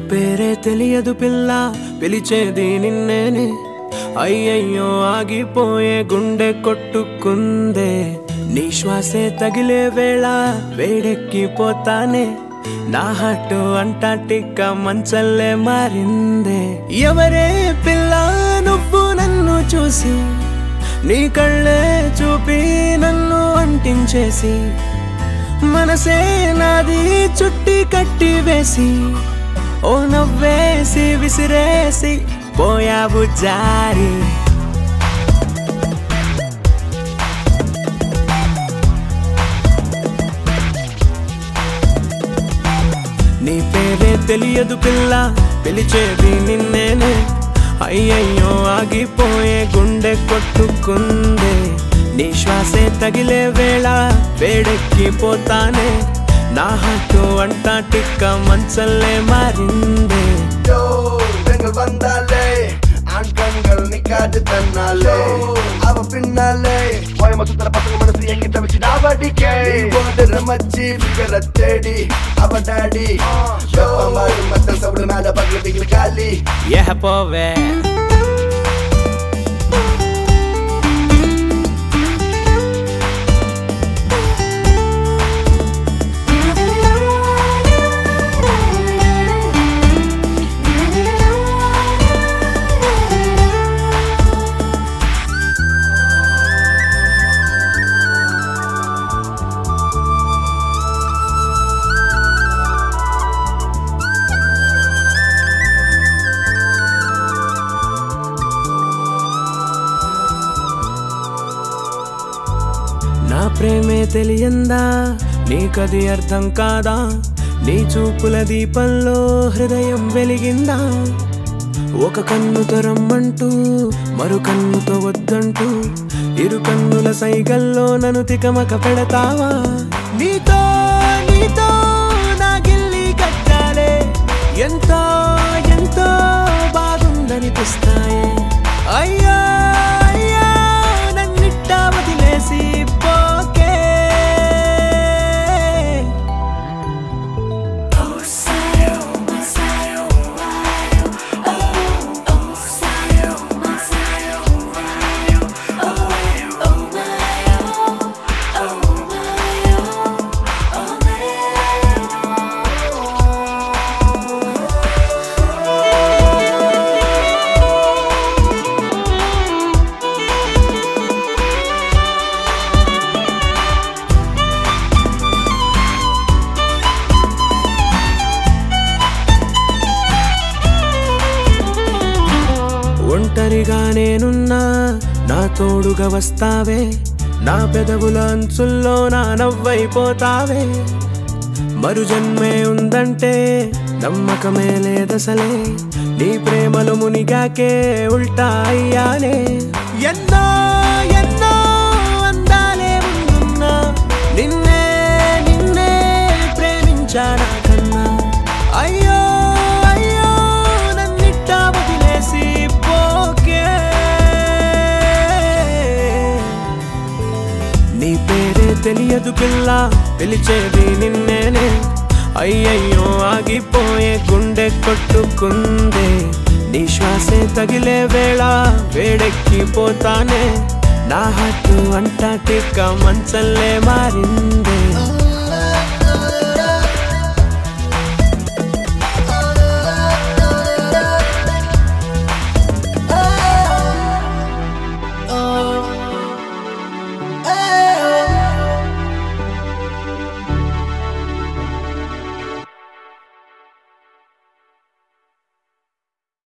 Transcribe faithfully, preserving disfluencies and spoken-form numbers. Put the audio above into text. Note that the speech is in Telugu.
పేరే తెలియదు పిల్ల పిలిచేది నిన్నేనే అయ్యయ్యో ఆగిపోయే గుండె కొట్టుకుందే నీ శ్వాసే తగిలే వేళ వేడెక్కిపోతానే నా హార్ట్ అంటార్టికా మంచల్లే మారిందే ఎవరే పిల్ల నువ్వు నన్ను చూసి నీ కళ్ళే చూపి నన్ను అంటించేసి మనసే నాది చుట్టి కట్టి వేసి ఓ నవ్వేసి విసిరేసి పోయావు జారి నీ పేరే తెలియదు పిల్ల పిలిచేది నిన్నేనే అయ్యయ్యో ఆగిపోయే గుండె కొట్టుకుందే నీ శ్వాసే తగిలే వేళ వేడెక్కిపోతానే నా హార్ట్ అంటార్టికా మంచల్లే మారిందే பெண்கள் வந்தாலே ஆண் கண்கள் நிக்காது தன்னாலே அவ பின்னாலே கோயம சுத்தர பசங்க மனசு எங்கிட்ட வச்சு டாவடிக்கே போடுற மச்சி பிகர தேடி அவ டாடி வெப்பமாடு மத்தல் சவுடு மேல பகல பிகல காலி ஏ போவே నా ప్రేమే తెలియందా నీకది అర్థం కాదా నీ చూపుల దీపంలో హృదయం వెలిగిందా ఒక కన్నుతో రమ్మంటూ మరు కన్నుతో వద్దంటూ ఇరు కన్నుల సైగల్లో నన్ను తికమక పెడతావా నీతో నీతో నా గిల్లి కట్టాలే ఎంతో ఎంతో బాగుందనిపిస్తాయే అయ్యో అయ్యో నన్నిట్టా వదిలేసి ఒంటరిగా నేనున్నా నా తోడుగా వస్తావే నా పెదవుల అంచుల్లో నా నవ్వైపోతావే మరు జన్మే ఉందంటే నమ్మకమే లేదసలే నీ ప్రేమలు మునిగాకే ఉల్టా అయ్యానే ఎన్నో ఎన్నో అందాలే ముందున్నా నిన్నే నిన్నే ప్రేమించానా కన్నా అయ్యో నీ పేరే తెలియదు పిల్ల పిలిచేది నిన్నేనే అయ్యయ్యో ఆగిపోయే గుండె కొట్టుకుందే నీ శ్వాసే తగిలే వేళ వేడెక్కిపోతానే నా హార్ట్ అంటార్టికా మంచల్లే మారిందే